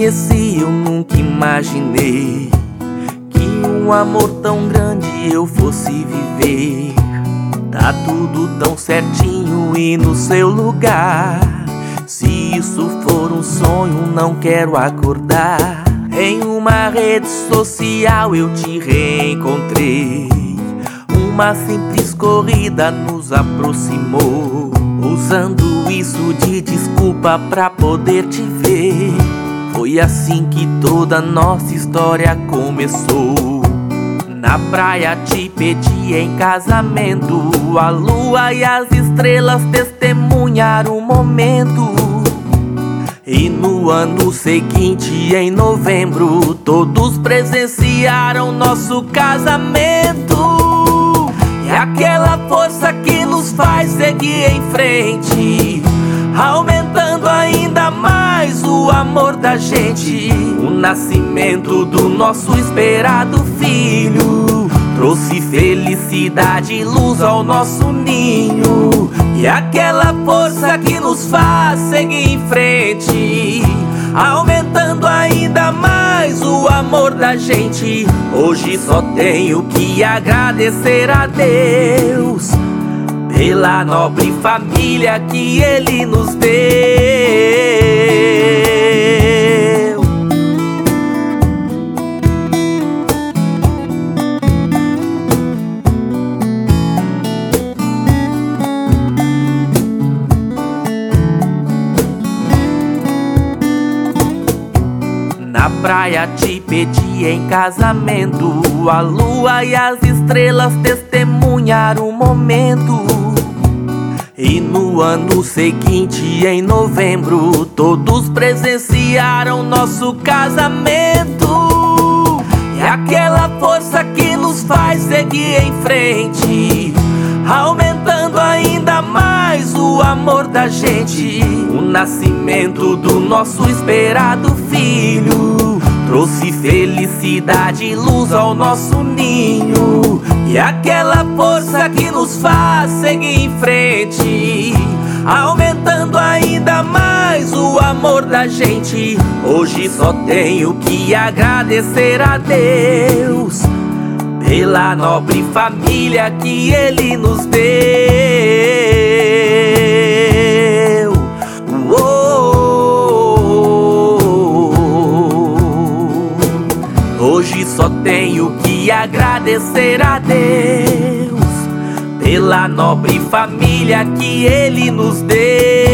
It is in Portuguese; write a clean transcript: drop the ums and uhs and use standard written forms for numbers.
conheci, eu nunca imaginei que um amor tão grande eu fosse viver. Tá tudo tão certinho e no seu lugar. Se isso for um sonho, não quero acordar. Em uma rede social eu te reencontrei. Uma simples corrida nos aproximou, usando isso de desculpa pra poder te ver. Foi assim que toda nossa história começou. Na praia te pedi em casamento, a lua e as estrelas testemunharam o momento. E no ano seguinte, em novembro, todos presenciaram nosso casamento. É aquela força que nos faz seguir em frente, aumentando ainda mais o amor da gente. O nascimento do nosso esperado filho trouxe felicidade e luz ao nosso ninho. E aquela força que nos faz seguir em frente, aumentando ainda mais o amor da gente. Hoje só tenho que agradecer a Deus pela nobre família que Ele nos deu. Na praia te pedi em casamento, a lua e as estrelas testemunharam o momento. E no ano seguinte, em novembro, todos presenciaram nosso casamento. É aquela força que nos faz seguir em frente, aumentando ainda mais o amor da gente. O nascimento do nosso esperado filho trouxe felicidade e luz ao nosso ninho. E aquela força que nos faz seguir em frente, aumentando ainda mais o amor da gente. Hoje só tenho que agradecer a Deus pela nobre família que Ele nos deu. Hoje só tenho que agradecer a Deus pela nobre família que Ele nos deu.